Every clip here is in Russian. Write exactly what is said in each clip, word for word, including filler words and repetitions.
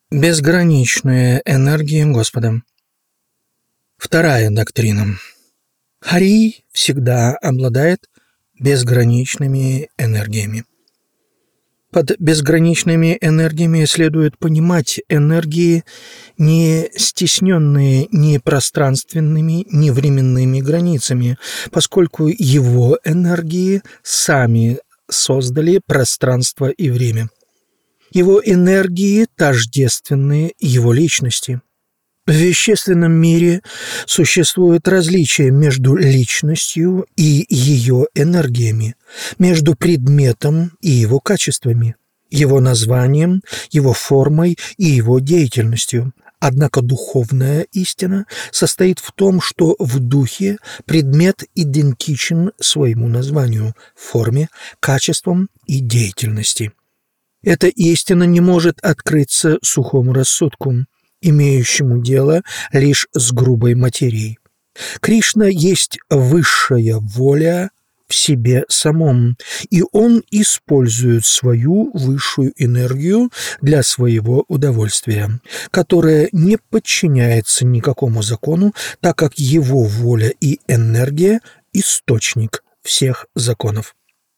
Безграничная энергия Господа. Вторая доктрина. Хари всегда обладает безграничными энергиями. Под безграничными энергиями следует понимать энергии, не стесненные ни пространственными, ни временными границами, поскольку его энергии сами создали пространство и время. Его энергии тождественны его личности. В вещественном мире существует различие между личностью и ее энергиями, между предметом и его качествами, его названием, его формой и его деятельностью. Однако духовная истина состоит в том, что в духе предмет идентичен своему названию, форме, качествам и деятельности. Эта истина не может открыться сухому рассудку, имеющему дело лишь с грубой материей. Кришна есть высшая воля в себе самом, и он использует свою высшую энергию для своего удовольствия, которое не подчиняется никакому закону, так как его воля и энергия – источник всех законов.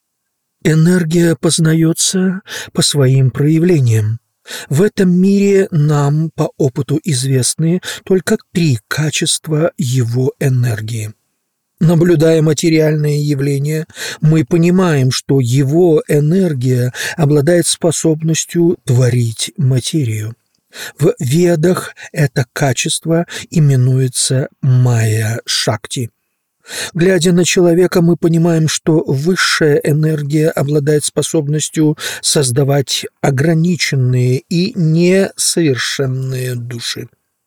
Энергия познается по своим проявлениям. В этом мире нам по опыту известны только три качества его энергии. Наблюдая материальные явления, мы понимаем, что его энергия обладает способностью творить материю. В Ведах это качество именуется Майя-Шакти. Глядя на человека, мы понимаем, что высшая энергия обладает способностью создавать ограниченные и несовершенные души.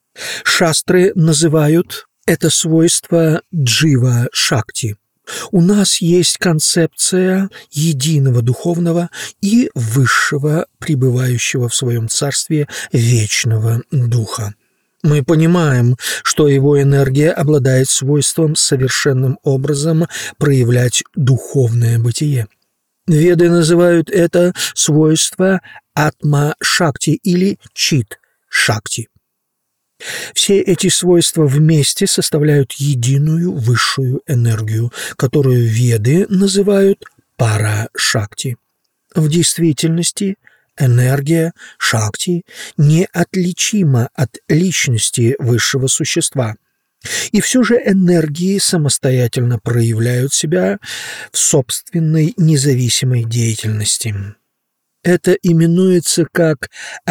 Шастры называют это свойство Джива-Шакти. У нас есть концепция единого духовного и высшего, пребывающего в своем царстве вечного духа. Мы понимаем, что его энергия обладает свойством совершенным образом проявлять духовное бытие. Веды называют это свойство Атма-Шакти или Чит-Шакти. Все эти свойства вместе составляют единую высшую энергию, которую Веды называют Пара-Шакти. В действительности энергия Шакти неотличима от личности высшего существа. И все же энергии самостоятельно проявляют себя в собственной независимой деятельности. Это именуется как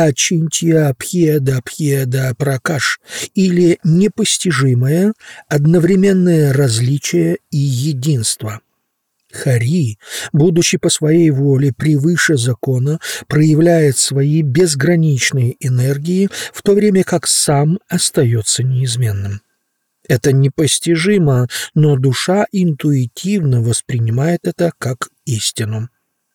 Ачинтья-Пхеда-Пхеда-Пракаш или непостижимое одновременное различие и единство. Хари, будучи по своей воле превыше закона, проявляет свои безграничные энергии, в то время как сам остается неизменным. Это непостижимо, но душа интуитивно воспринимает это как истину.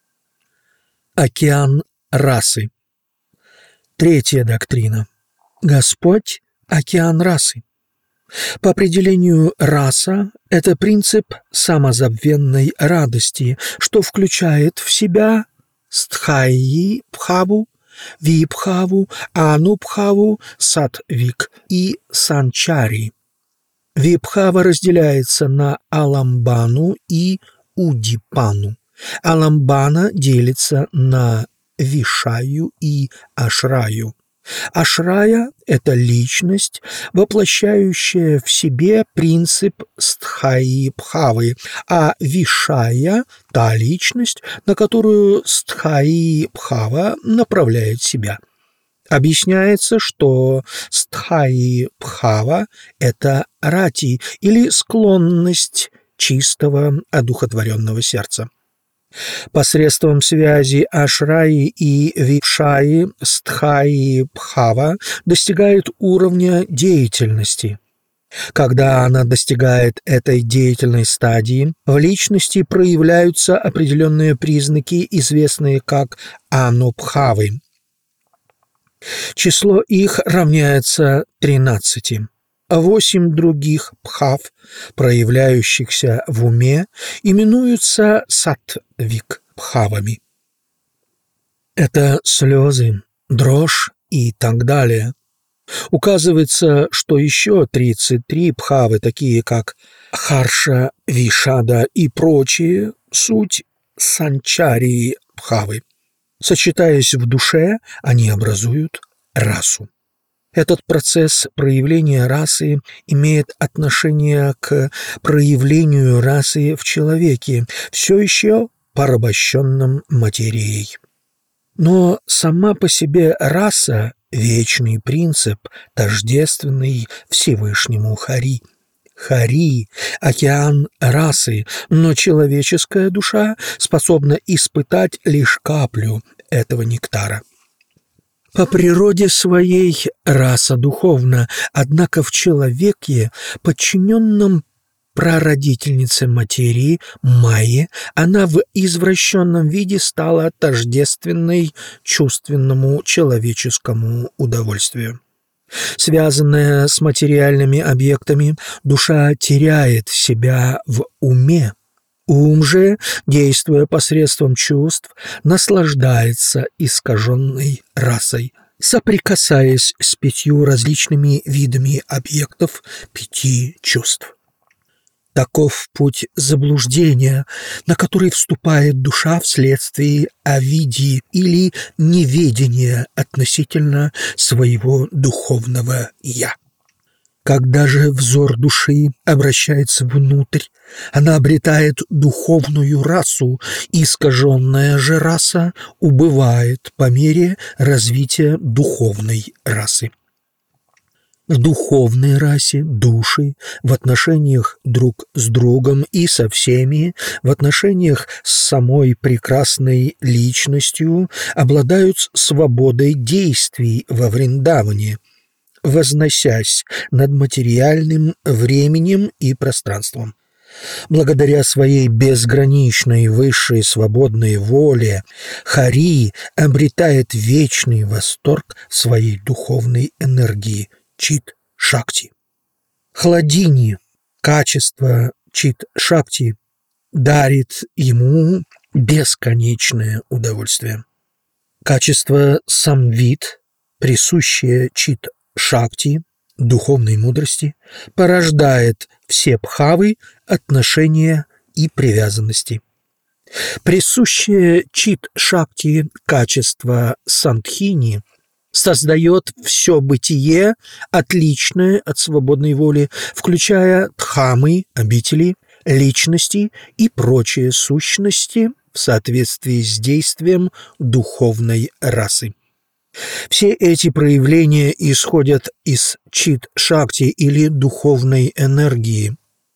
Океан расы. Третья доктрина. Господь – океан расы. По определению раса – это принцип самозабвенной радости, что включает в себя стхайи-бхаву, випхаву, анубхаву, сатвик и санчари. Випхава разделяется на аламбану и удипану. Аламбана делится на вишаю и ашраю. Ашрая – это личность, воплощающая в себе принцип стхаи-бхавы, а вишая – та личность, на которую стхаи-бхава направляет себя. Объясняется, что стхаи-бхава – это рати или склонность чистого, одухотворенного сердца. Посредством связи ашраи и вишаи стхаи-бхава достигает уровня деятельности. Когда она достигает этой деятельной стадии, в личности проявляются определенные признаки, известные как анубхавы. Число их равняется тринадцати. Восемь других бхав, проявляющихся в уме, именуются саттвик-бхавами. Это слезы, дрожь, и так далее. Указывается, что еще тридцать три бхавы, такие как Харша, Вишада и прочие, суть санчарии бхавы. Сочетаясь в душе, они образуют расу. Этот процесс проявления расы имеет отношение к проявлению расы в человеке, все еще порабощенном материей. Но сама по себе раса – вечный принцип, тождественный Всевышнему Хари. Хари – океан расы, но человеческая душа способна испытать лишь каплю этого нектара. По природе своей раса духовна, однако в человеке, подчиненном прародительнице материи, Майе, она в извращенном виде стала тождественной чувственному человеческому удовольствию. Связанная с материальными объектами, душа теряет себя в уме. Ум же, действуя посредством чувств, наслаждается искаженной расой, соприкасаясь с пятью различными видами объектов пяти чувств. Таков путь заблуждения, на который вступает душа вследствие авидии или неведения относительно своего духовного «я». Когда же взор души обращается внутрь, она обретает духовную расу, и искаженная же раса убывает по мере развития духовной расы. В духовной расе души в отношениях друг с другом и со всеми, в отношениях с самой прекрасной личностью обладают свободой действий во Вриндаване, возносясь над материальным временем и пространством. Благодаря своей безграничной высшей свободной воле Хари обретает вечный восторг своей духовной энергии Чит-Шакти. Хладини, качество Чит-Шакти, дарит ему бесконечное удовольствие. Качество Самвит, присущее Чит-Шакти, духовной мудрости, порождает все бхавы, отношения и привязанности. Присущее Чит-Шакти качество Сандхини создает все бытие, отличное от свободной воли, включая дхамы, обители, личности и прочие сущности в соответствии с действием духовной расы. Все эти проявления исходят из чит-шакти или духовной энергии.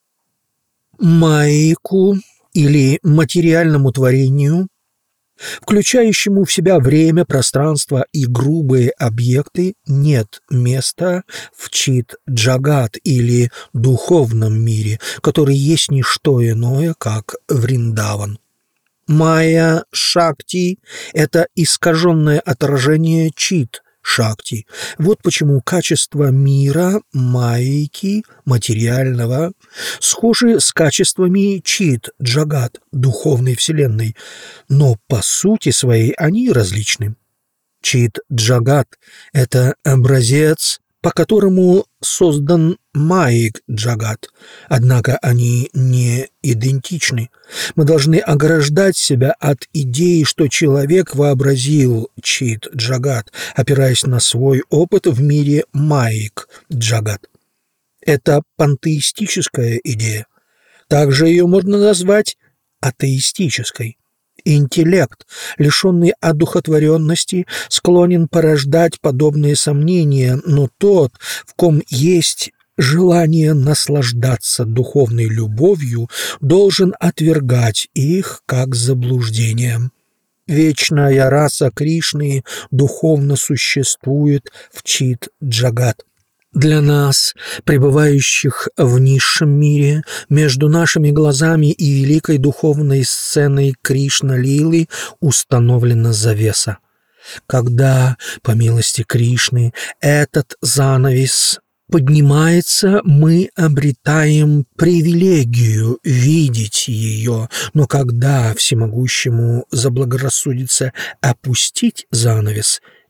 Майку или материальному творению, включающему в себя время, пространство и грубые объекты, нет места в чит-джагат или духовном мире, который есть не что иное, как Вриндаван. Майя-шакти – это искаженное отражение чит-шакти. Вот почему качества мира, майки, материального, схожи с качествами чит-джагат, духовной вселенной, но по сути своей они различны. Чит-джагат – это образец, по которому создан майик-джагат, однако они не идентичны. Мы должны ограждать себя от идеи, что человек вообразил чит-джагат, опираясь на свой опыт в мире майик-джагат. Это пантеистическая идея. Также ее можно назвать атеистической. Интеллект, лишенный одухотворенности, склонен порождать подобные сомнения, но тот, в ком есть желание наслаждаться духовной любовью, должен отвергать их как заблуждение. Вечная раса Кришны духовно существует в чит-джагат. Для нас, пребывающих в низшем мире, между нашими глазами и великой духовной сценой Кришна-лилы установлена завеса. Когда, по милости Кришны, этот занавес поднимается, мы обретаем привилегию видеть ее, но когда всемогущему заблагорассудится опустить занавес,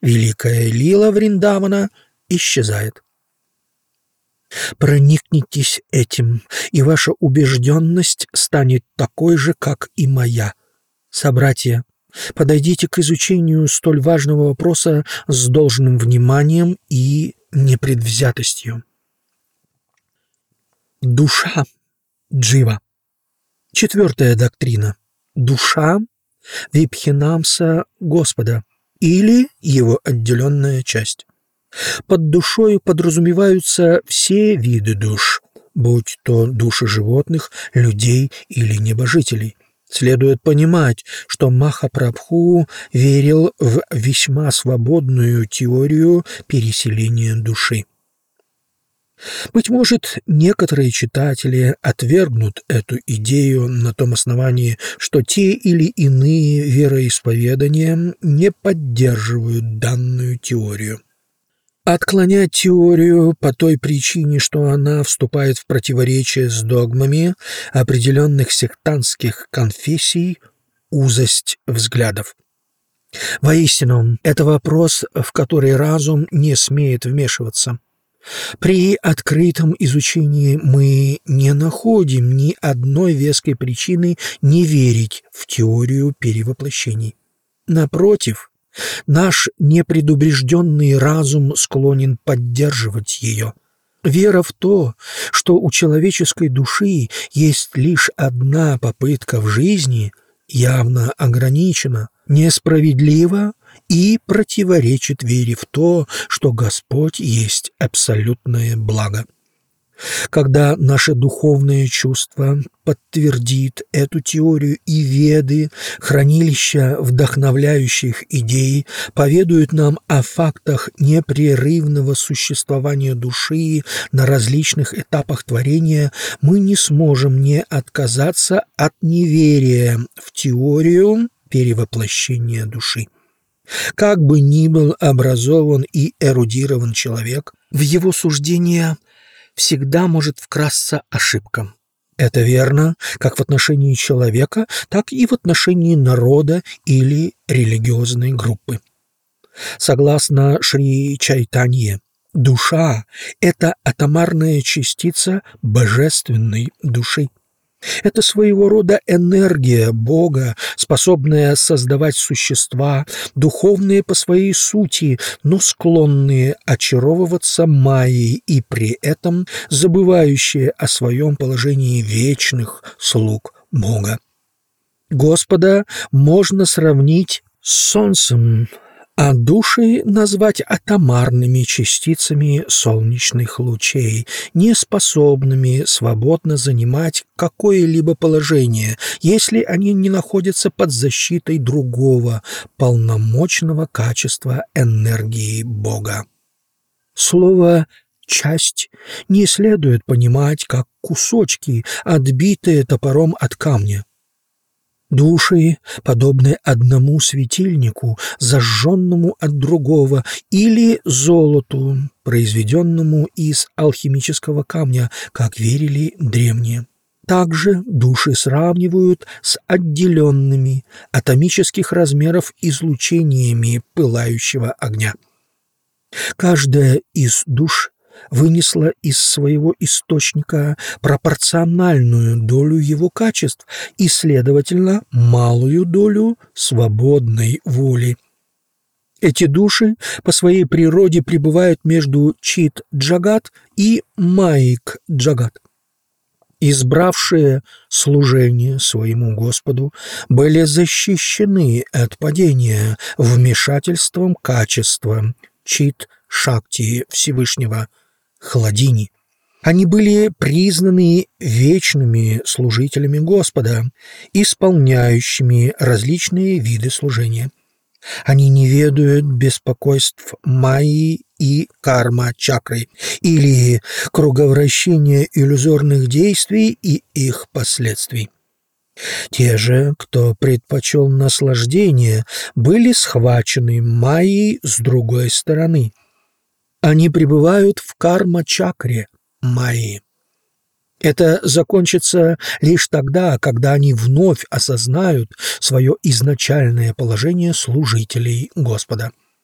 великая лила Вриндавана исчезает. Проникнитесь этим, и ваша убежденность станет такой же, как и моя. Собратья, подойдите к изучению столь важного вопроса с должным вниманием и непредвзятостью. Душа Джива. Четвертая доктрина. Душа Випхинамса Господа или его отделенная часть. Под душою подразумеваются все виды душ, будь то души животных, людей или небожителей. Следует понимать, что Махапрабху верил в весьма свободную теорию переселения души. Быть может, некоторые читатели отвергнут эту идею на том основании, что те или иные вероисповедания не поддерживают данную теорию. Отклонять теорию по той причине, что она вступает в противоречие с догмами определенных сектантских конфессий, узость взглядов. Воистину, это вопрос, в который разум не смеет вмешиваться. При открытом изучении мы не находим ни одной веской причины не верить в теорию перевоплощений. Напротив, наш непредубежденный разум склонен поддерживать ее. Вера в то, что у человеческой души есть лишь одна попытка в жизни, явно ограничена, несправедлива и противоречит вере в то, что Господь есть абсолютное благо. Когда наше духовное чувство подтвердит эту теорию и Веды, хранилища вдохновляющих идей, поведают нам о фактах непрерывного существования души на различных этапах творения, мы не сможем не отказаться от неверия в теорию перевоплощения души. Как бы ни был образован и эрудирован человек, в его суждения всегда может вкрасться ошибка. Это верно как в отношении человека, так и в отношении народа или религиозной группы. Согласно Шри Чайтанье, душа – это атомарная частица божественной души. Это своего рода энергия Бога, способная создавать существа, духовные по своей сути, но склонные очаровываться майей и при этом забывающие о своем положении вечных слуг Бога. Господа можно сравнить с солнцем, а души назвать атомарными частицами солнечных лучей, не способными свободно занимать какое-либо положение, если они не находятся под защитой другого, полномочного качества энергии Бога. Слово «часть» не следует понимать как кусочки, отбитые топором от камня. Души подобны одному светильнику, зажженному от другого, или золоту, произведенному из алхимического камня, как верили древние. Также души сравнивают с отделенными атомических размеров излучениями пылающего огня. Каждая из душ вынесла из своего источника пропорциональную долю его качеств и, следовательно, малую долю свободной воли. Эти души по своей природе пребывают между Чит-Джагат и Майик-Джагат. Избравшие служение своему Господу были защищены от падения вмешательством качества Чит-Шакти Всевышнего Хладини. Они были признаны вечными служителями Господа, исполняющими различные виды служения. Они не ведают беспокойств майи и карма-чакры или круговращения иллюзорных действий и их последствий. Те же, кто предпочел наслаждение, были схвачены майей с другой стороны. Они пребывают в карма-чакре майи. Это закончится лишь тогда, когда они вновь осознают свое изначальное положение служителей Господа.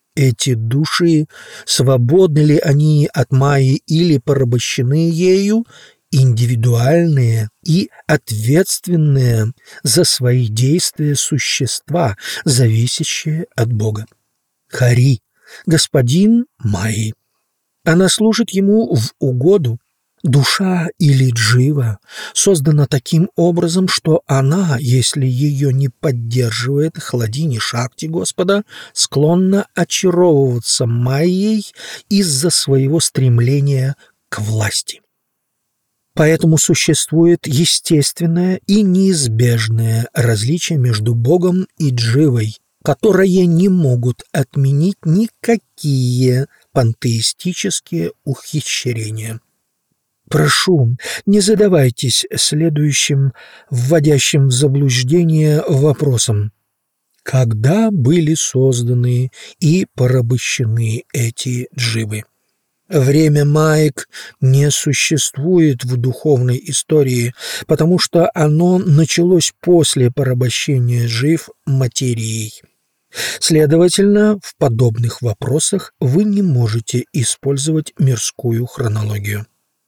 Эти души, свободны ли они от Майи или порабощены ею, индивидуальные и ответственные за свои действия существа, зависящие от Бога. Хари – господин Майи. Она служит ему в угоду. Душа или джива создана таким образом, что она, если ее не поддерживает хладини шакти Господа, склонна очаровываться Майей из-за своего стремления к власти. Поэтому существует естественное и неизбежное различие между Богом и дживой, которое не могут отменить никакие пантеистические ухищрения. Прошу, не задавайтесь следующим, вводящим в заблуждение вопросом. Когда были созданы и порабощены эти дживы? Время маек не существует в духовной истории, потому что оно началось после порабощения джив материей. Следовательно, в подобных вопросах вы не можете использовать мирскую хронологию.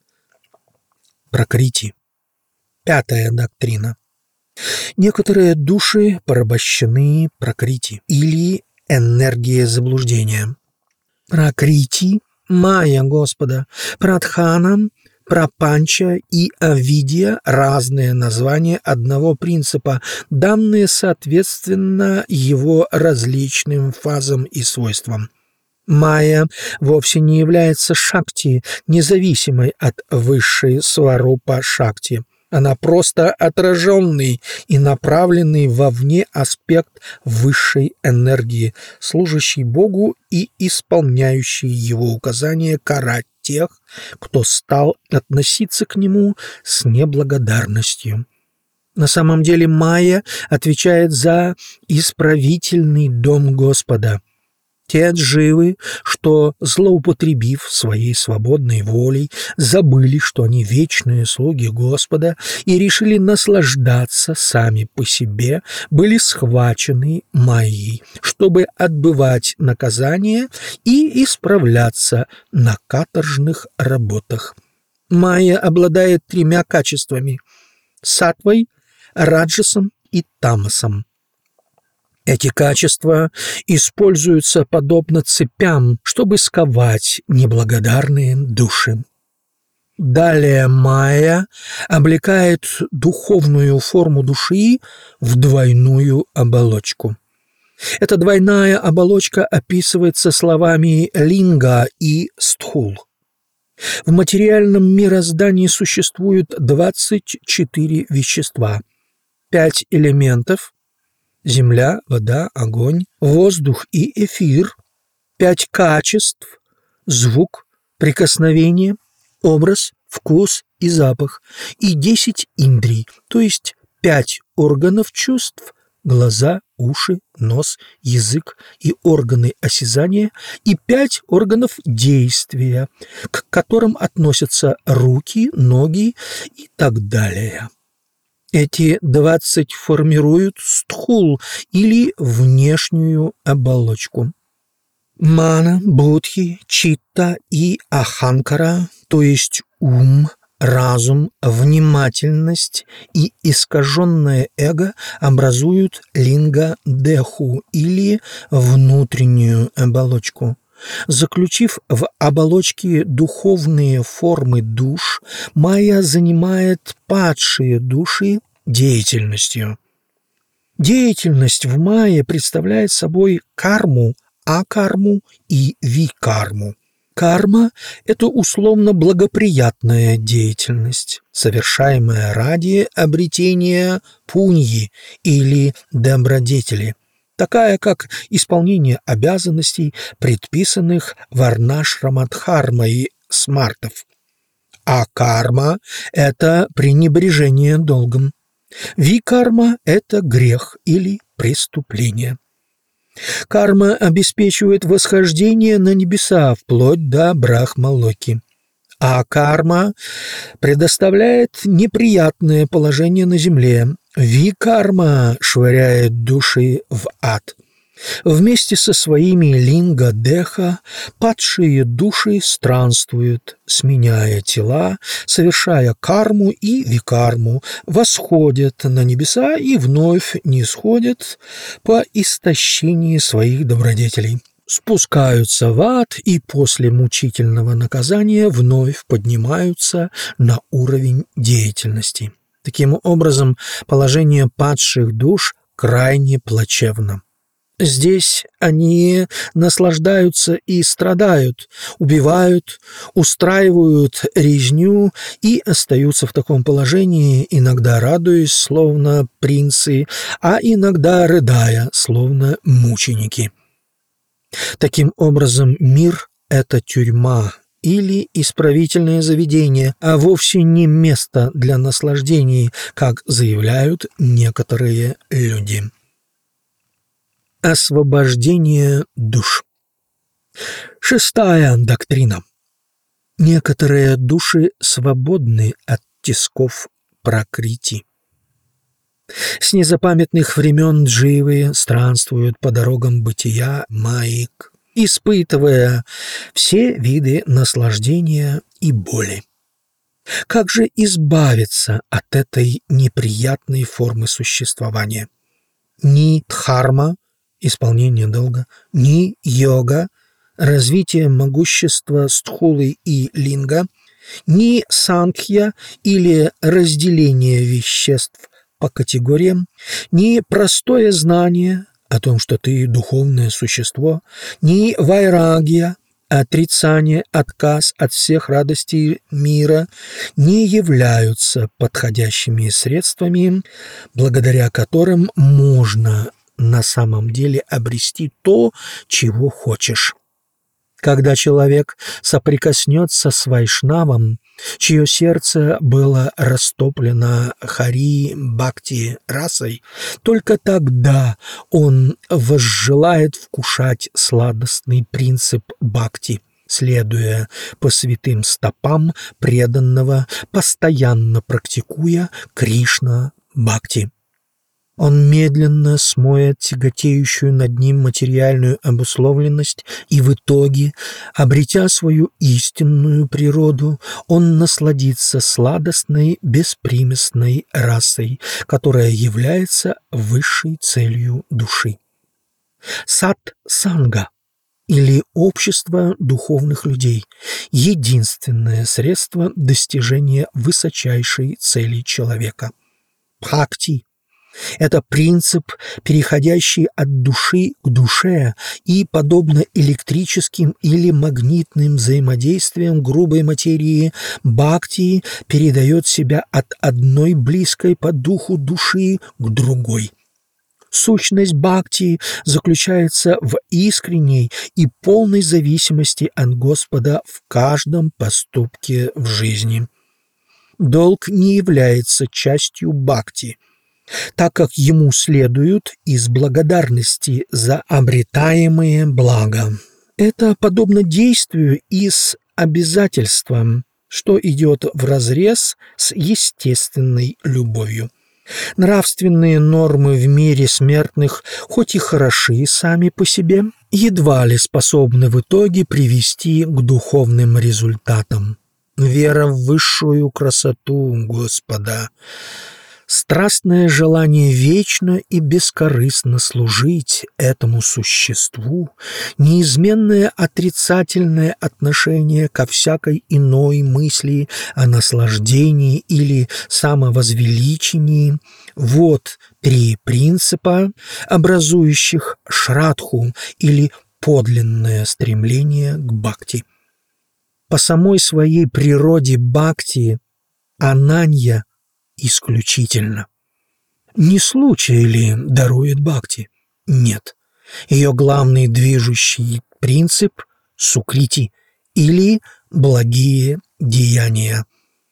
Пракрити. Пятая доктрина. Некоторые души порабощены пракрити или энергией заблуждения. Пракрити – майя Господа, прадхана, прапанча и авидья – разные названия одного принципа, данные соответственно его различным фазам и свойствам. Майя вовсе не является шакти, независимой от высшей сварупа шакти. Она просто отраженный и направленный вовне аспект высшей энергии, служащий Богу и исполняющий его указания карать тех, кто стал относиться к нему с неблагодарностью. На самом деле Майя отвечает за исправительный дом Господа. Те дживы, что, злоупотребив своей свободной волей, забыли, что они вечные слуги Господа, и решили наслаждаться сами по себе, были схвачены Майей, чтобы отбывать наказание и исправляться на каторжных работах. Майя обладает тремя качествами – саттвой, раджасом и тамасом. Эти качества используются подобно цепям, чтобы сковать неблагодарные души. Далее майя облекает духовную форму души в двойную оболочку. Эта двойная оболочка описывается словами линга и стхул. В материальном мироздании существует двадцать четыре вещества, пять элементов, земля, вода, огонь, воздух и эфир, пять качеств, звук, прикосновение, образ, вкус и запах, и десять индрий, то есть пять органов чувств, глаза, уши, нос, язык и органы осязания, и пять органов действия, к которым относятся руки, ноги и так далее. Эти двадцать формируют стхул или внешнюю оболочку. Мана, будхи, читта и аханкара, то есть ум, разум, внимательность и искаженное эго образуют линга-деху или внутреннюю оболочку. Заключив в оболочке духовные формы душ, майя занимает падшие души деятельностью. Деятельность в майе представляет собой карму, акарму и викарму. Карма – это условно благоприятная деятельность, совершаемая ради обретения пуньи или добродетели, такая как исполнение обязанностей, предписанных варнашрамадхармой смартов. А карма – это пренебрежение долгом. Викарма – это грех или преступление. Карма обеспечивает восхождение на небеса вплоть до Брахма-локи, а карма предоставляет неприятное положение на земле. Викарма швыряет души в ад. Вместе со своими линга-деха падшие души странствуют, сменяя тела, совершая карму и викарму, восходят на небеса и вновь нисходят по истощении своих добродетелей, спускаются в ад и после мучительного наказания вновь поднимаются на уровень деятельности. Таким образом, положение падших душ крайне плачевно. Здесь они наслаждаются и страдают, убивают, устраивают резню и остаются в таком положении, иногда радуясь, словно принцы, а иногда рыдая, словно мученики. Таким образом, мир — это тюрьма или исправительное заведение, а вовсе не место для наслаждений, как заявляют некоторые люди. Освобождение душ. Шестая доктрина. Некоторые души свободны от тисков пракрити. С незапамятных времен дживы странствуют по дорогам бытия маик, испытывая все виды наслаждения и боли. Как же избавиться от этой неприятной формы существования? Ни дхарма, исполнение долга, ни йога, развитие могущества стхулы и линга, ни санкхья или разделение веществ по категориям, ни простое знание о том, что ты духовное существо, ни вайрагья, отрицание, отказ от всех радостей мира не являются подходящими средствами, благодаря которым можно на самом деле обрести то, чего хочешь. Когда человек соприкоснется с вайшнавом, чье сердце было растоплено хари бхакти расой, только тогда он возжелает вкушать сладостный принцип бхакти, следуя по святым стопам преданного, постоянно практикуя Кришна бхакти. Он медленно смоет тяготеющую над ним материальную обусловленность, и в итоге, обретя свою истинную природу, он насладится сладостной, беспримесной расой, которая является высшей целью души. Сат-санга или общество духовных людей – единственное средство достижения высочайшей цели человека. Бхакти – это принцип, переходящий от души к душе и, подобно электрическим или магнитным взаимодействиям грубой материи, бхакти передает себя от одной близкой по духу души к другой. Сущность бхакти заключается в искренней и полной зависимости от Господа в каждом поступке в жизни. Долг не является частью бхакти, так как ему следует из благодарности за обретаемые блага. Это подобно действию из обязательства, что идет вразрез с естественной любовью. Нравственные нормы в мире смертных, хоть и хороши сами по себе, едва ли способны в итоге привести к духовным результатам. Вера в высшую красоту Господа, страстное желание вечно и бескорыстно служить этому существу, неизменное отрицательное отношение ко всякой иной мысли о наслаждении или самовозвеличении – вот три принципа, образующих шрадху или подлинное стремление к бхакти. По самой своей природе бхакти ананья исключительно. Не случай ли дарует бхакти? Нет. Ее главный движущий принцип – сукрити или благие деяния.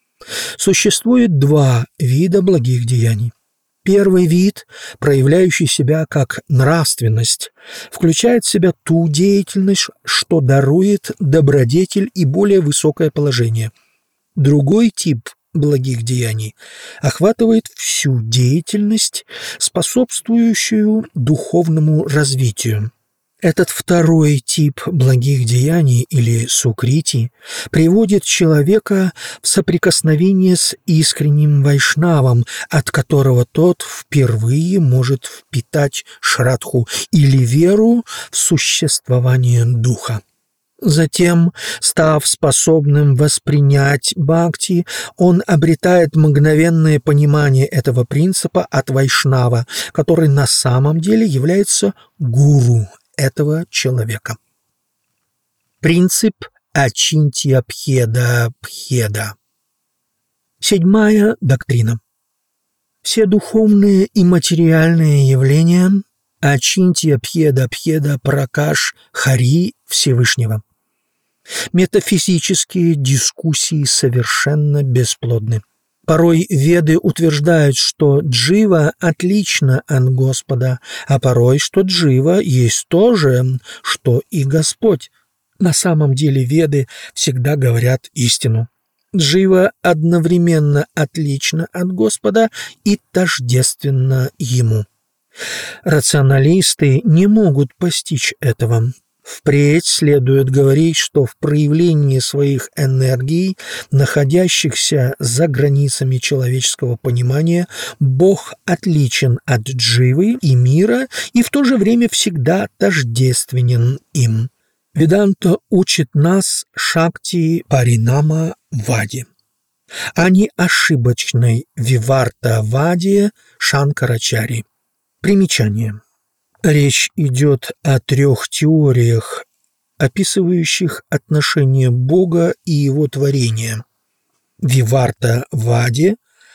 Существует два вида благих деяний. Первый вид, проявляющий себя как нравственность, включает в себя ту деятельность, что дарует добродетель и более высокое положение. Другой тип благих деяний охватывает всю деятельность, способствующую духовному развитию. Этот второй тип благих деяний или сукрити приводит человека в соприкосновение с искренним вайшнавом, от которого тот впервые может впитать шрадху или веру в существование духа. Затем, став способным воспринять бхакти, он обретает мгновенное понимание этого принципа от вайшнава, который на самом деле является гуру этого человека. Принцип ачинтья-бхеда-бхеда. Седьмая доктрина. Все духовные и материальные явления ачинтья-бхеда-бхеда пракаш хари Всевышнего. Метафизические дискуссии совершенно бесплодны. Порой веды утверждают, что джива отлична от Господа, а порой, что джива есть то же, что и Господь. На самом деле веды всегда говорят истину. Джива одновременно отлична от Господа и тождественна Ему. Рационалисты не могут постичь этого. Впредь следует говорить, что в проявлении своих энергий, находящихся за границами человеческого понимания, Бог отличен от дживы и мира и в то же время всегда тождественен им. Веданта учит нас шакти паринама вади, а не ошибочной виварта вади Шанкарачари. Примечание. Речь идет о трех теориях, описывающих отношения Бога и Его творения. Виварта Вади,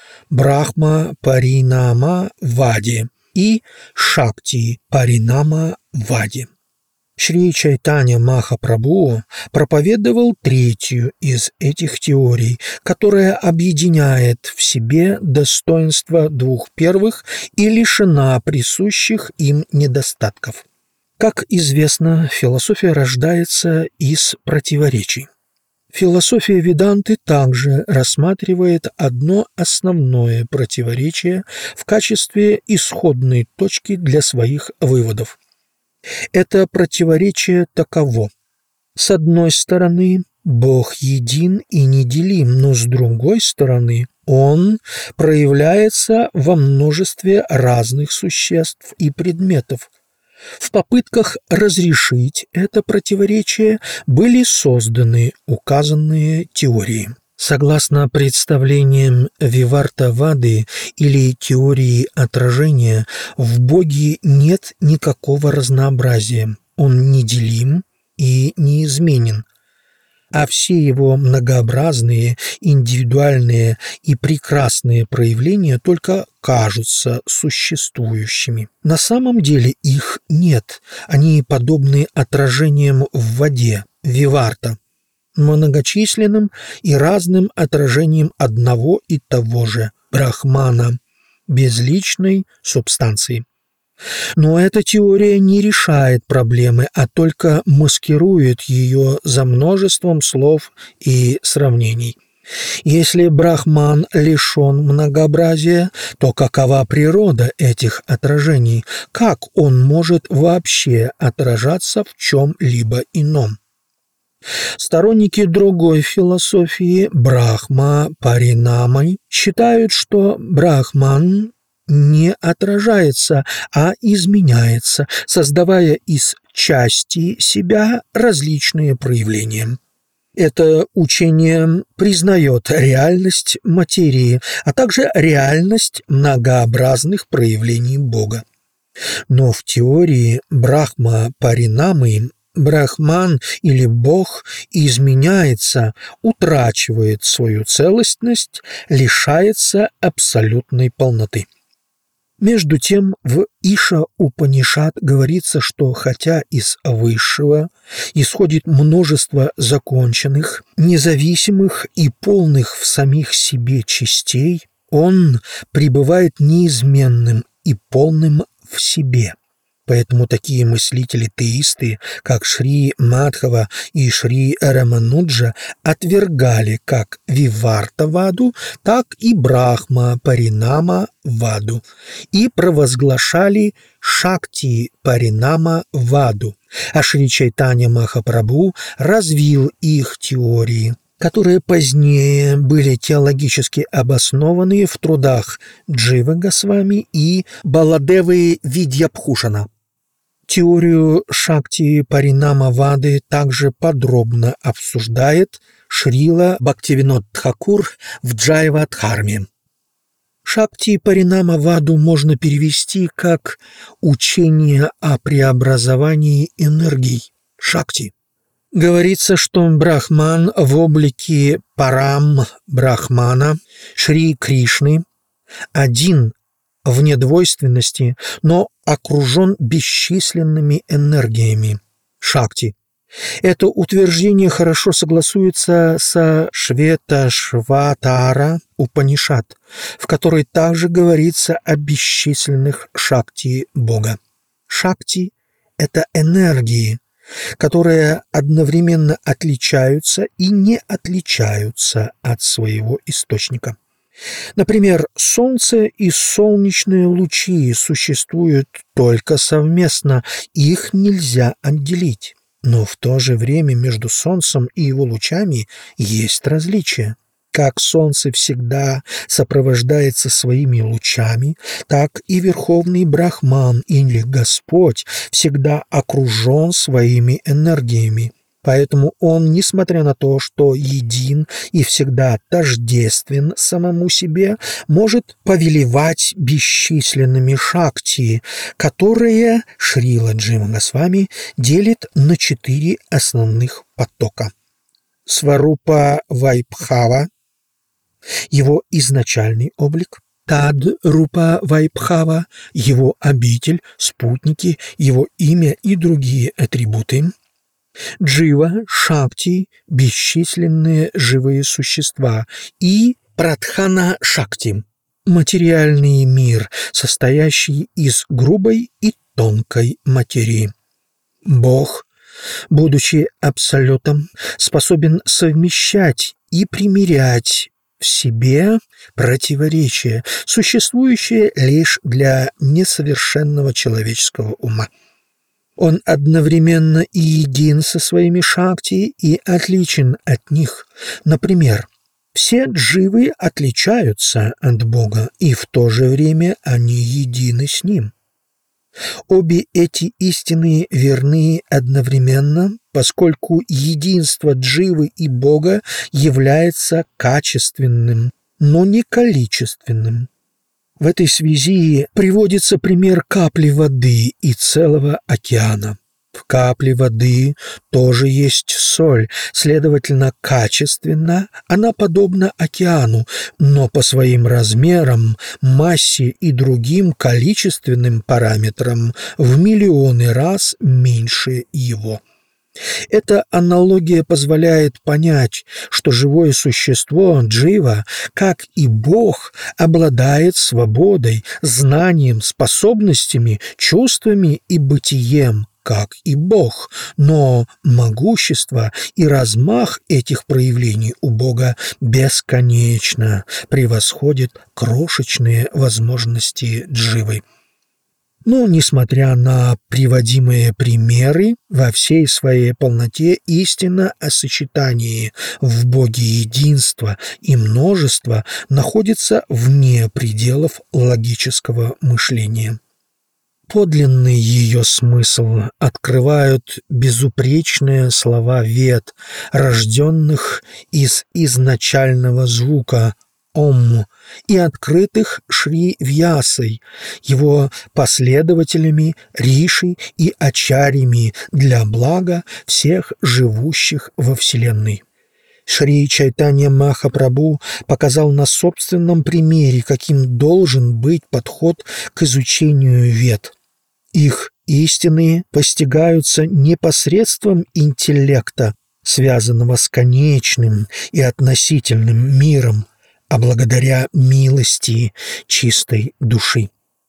Брахма Паринама Вади и Шакти Паринама Вади. Шри Чайтанья Махапрабху проповедовал третью из этих теорий, которая объединяет в себе достоинства двух первых и лишена присущих им недостатков. Как известно, философия рождается из противоречий. Философия Веданты также рассматривает одно основное противоречие в качестве исходной точки для своих выводов. Это противоречие таково. С одной стороны, Бог един и неделим, но с другой стороны, Он проявляется во множестве разных существ и предметов. В попытках разрешить это противоречие были созданы указанные теории. Согласно представлениям Вивартавады или теории отражения, в Боге нет никакого разнообразия, Он неделим и неизменен, а все Его многообразные, индивидуальные и прекрасные проявления только кажутся существующими. На самом деле их нет, они подобны отражениям в воде, виварта, многочисленным и разным отражением одного и того же брахмана, безличной субстанции. Но эта теория не решает проблемы, а только маскирует ее за множеством слов и сравнений. Если брахман лишен многообразия, то какова природа этих отражений? Как он может вообще отражаться в чем-либо ином? Сторонники другой философии, Брахма Паринамы, считают, что Брахман не отражается, а изменяется, создавая из части себя различные проявления. Это учение признает реальность материи, а также реальность многообразных проявлений Бога. Но в теории Брахма Паринамы Брахман или Бог изменяется, утрачивает свою целостность, лишается абсолютной полноты. Между тем, в Иша-Упанишад говорится, что хотя из высшего исходит множество законченных, независимых и полных в самих себе частей, он пребывает неизменным и полным в себе. Поэтому такие мыслители-теисты, как Шри Мадхава и Шри Рамануджа, отвергали как Виварта-ваду, так и Брахма-паринама-ваду и провозглашали Шакти-паринама-ваду, а Шри Чайтанья Махапрабху развил их теории, которые позднее были теологически обоснованы в трудах Дживы Госвами и Баладевы Видьябхушана. Теорию Шакти Паринама Вады также подробно обсуждает Шрила Бхактивинод Тхакур в Джайва-дхарме. Шакти Паринама Ваду можно перевести как «учение о преобразовании энергий» Шакти. Говорится, что Брахман в облике Парам Брахмана, Шри Кришны, один вне двойственности, но окружен бесчисленными энергиями Шакти. Это утверждение хорошо согласуется со Шветашватара Упанишад, в которой также говорится о бесчисленных Шакти Бога. Шакти – это энергии, которые одновременно отличаются и не отличаются от своего источника. Например, Солнце и солнечные лучи существуют только совместно, их нельзя отделить. Но в то же время между Солнцем и его лучами есть различия. Как Солнце всегда сопровождается своими лучами, так и Верховный Брахман или Господь всегда окружен своими энергиями. Поэтому он, несмотря на то, что един и всегда тождествен самому себе, может повелевать бесчисленными шакти, которые Шрила Джива Госвами делит на четыре основных потока. Сварупа Вайбхава – его изначальный облик, Тад-рупа Вайбхава – его обитель, спутники, его имя и другие атрибуты, Джива, Шакти – бесчисленные живые существа, и Прадхана Шакти – материальный мир, состоящий из грубой и тонкой материи. Бог, будучи абсолютом, способен совмещать и примирять в себе противоречия, существующие лишь для несовершенного человеческого ума. Он одновременно и един со своими шакти и отличен от них. Например, все дживы отличаются от Бога, и в то же время они едины с Ним. Обе эти истины верны одновременно, поскольку единство дживы и Бога является качественным, но не количественным. В этой связи приводится пример капли воды и целого океана. В капле воды тоже есть соль, следовательно, качественно она подобна океану, но по своим размерам, массе и другим количественным параметрам в миллионы раз меньше его. Эта аналогия позволяет понять, что живое существо джива, как и Бог, обладает свободой, знанием, способностями, чувствами и бытием, как и Бог, но могущество и размах этих проявлений у Бога бесконечно превосходит крошечные возможности дживы. Но, несмотря на приводимые примеры, во всей своей полноте истина о сочетании в Боге единства и множества находится вне пределов логического мышления. Подлинный ее смысл открывают безупречные слова вед, рожденных из изначального звука Ом и открытых Шри Вьясой, его последователями, риши и ачарьями для блага всех живущих во Вселенной. Шри Чайтанья Махапрабху показал на собственном примере, каким должен быть подход к изучению вед. Их истины постигаются не посредством интеллекта, связанного с конечным и относительным миром, а благодаря милости чистой души.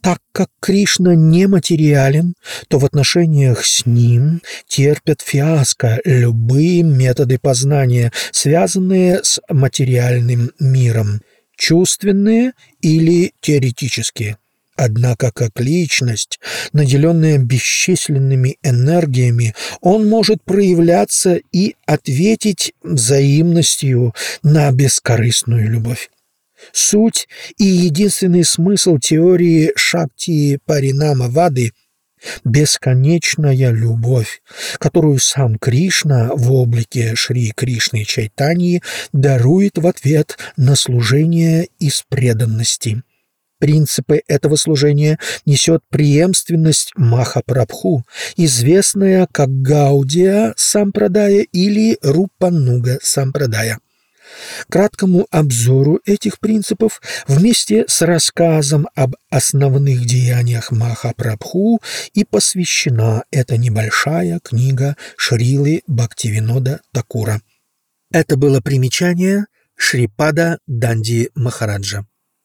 Так как Кришна нематериален, то в отношениях с ним терпят фиаско любые методы познания, связанные с материальным миром, чувственные или теоретические. Однако как личность, наделенная бесчисленными энергиями, он может проявляться и ответить взаимностью на бескорыстную любовь. Суть и единственный смысл теории Шакти Паринама-вады – бесконечная любовь, которую сам Кришна в облике Шри Кришны Чайтаньи дарует в ответ на служение из преданности. Принципы этого служения несет преемственность Махапрабху, известная как Гаудия Сампрадая или Рупануга Сампрадая. Краткому обзору этих принципов вместе с рассказом об основных деяниях Махапрабху и посвящена эта небольшая книга Шрилы Бхактивинода Такура. Это было примечание Шрипада Данди Махараджа.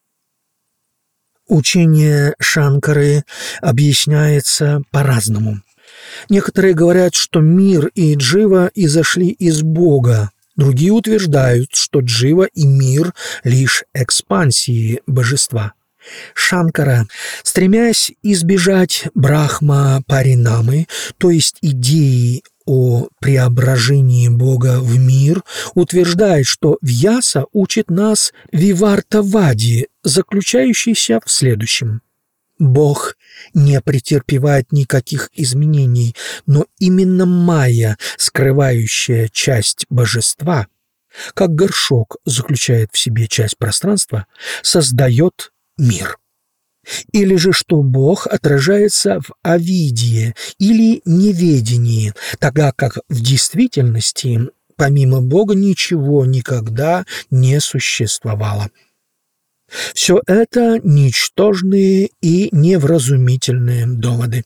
Учение Шанкары объясняется по-разному. Некоторые говорят, что мир и джива изошли из Бога. Другие утверждают, что джива и мир – лишь экспансии божества. Шанкара, стремясь избежать брахма-паринамы, то есть идеи о преображении Бога в мир, утверждает, что Вьяса учит нас вивартаваде, заключающейся в следующем. Бог не претерпевает никаких изменений, но именно майя, скрывающая часть божества, как горшок заключает в себе часть пространства, создает мир. Или же что Бог отражается в авидии или неведении, тогда как в действительности помимо Бога ничего никогда не существовало. Все это ничтожные и невразумительные доводы.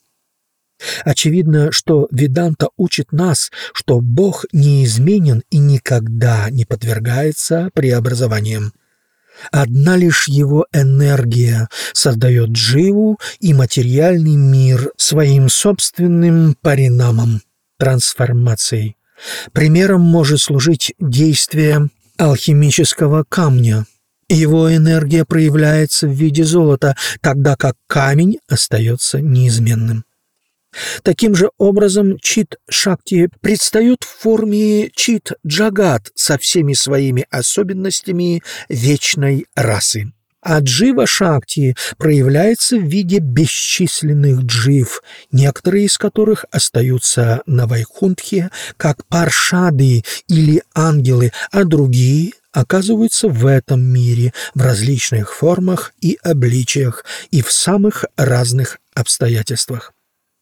Очевидно, что Веданта учит нас, что Бог неизменен и никогда не подвергается преобразованиям. Одна лишь его энергия создает дживу и материальный мир своим собственным паринамом, трансформацией. Примером может служить действие алхимического камня. Его энергия проявляется в виде золота, тогда как камень остается неизменным. Таким же образом чит-шакти предстает в форме чит-джагат со всеми своими особенностями вечной расы. А джива-шакти проявляется в виде бесчисленных джив, некоторые из которых остаются на Вайкунтхе, как паршады или ангелы, а другие оказываются в этом мире в различных формах и обличиях и в самых разных обстоятельствах.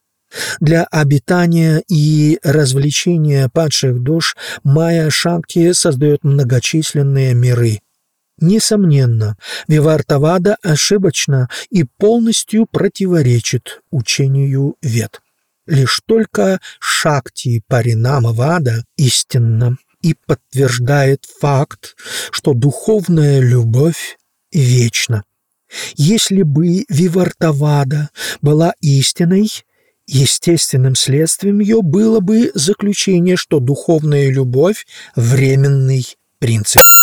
Для обитания и развлечения падших душ майя-шакти создает многочисленные миры. Несомненно, Вивартавада ошибочна и полностью противоречит учению Вед. Лишь только Шакти Паринама-вада истинна и подтверждает факт, что духовная любовь вечна. Если бы Вивартавада была истиной, естественным следствием ее было бы заключение, что духовная любовь – временный принцип.